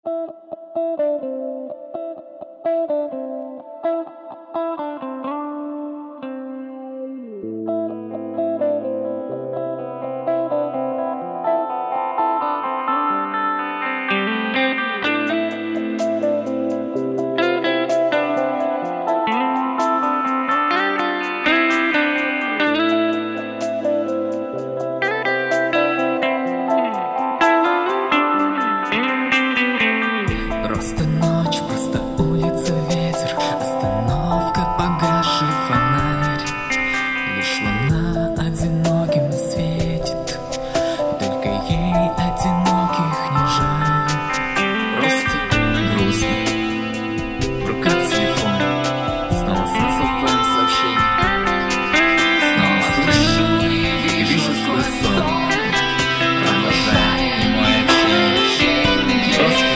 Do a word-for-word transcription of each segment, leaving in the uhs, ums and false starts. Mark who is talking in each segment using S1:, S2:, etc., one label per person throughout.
S1: Просто ночь, просто улица, ветер, остановка, погасший фонарь. Лишь луна одиноким светит, только ей одиноких не жаль. Просто грустно, в руках телефон, снова смысл в твоем сообщении. Снова слышу и вижу сквозь сон, продолжай мой общение. Просто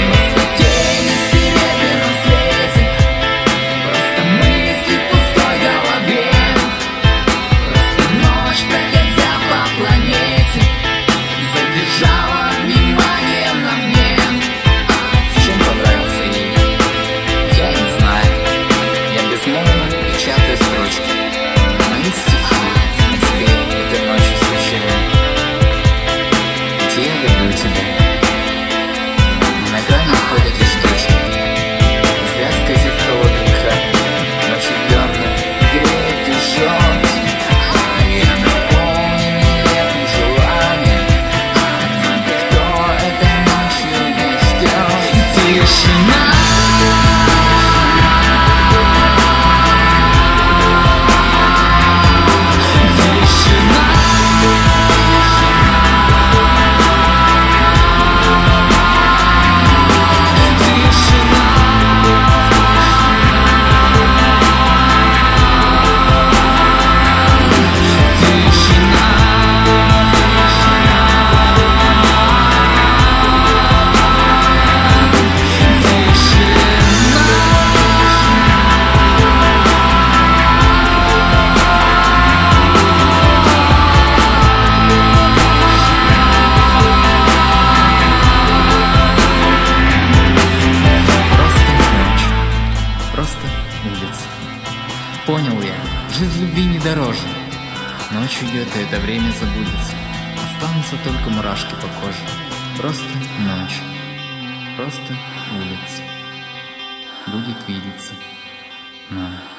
S1: понял я, жизнь любви не дороже. Ночь уйдет, и это время забудется. Останутся только мурашки по коже. Просто ночь, просто улица. Будет видеться нам.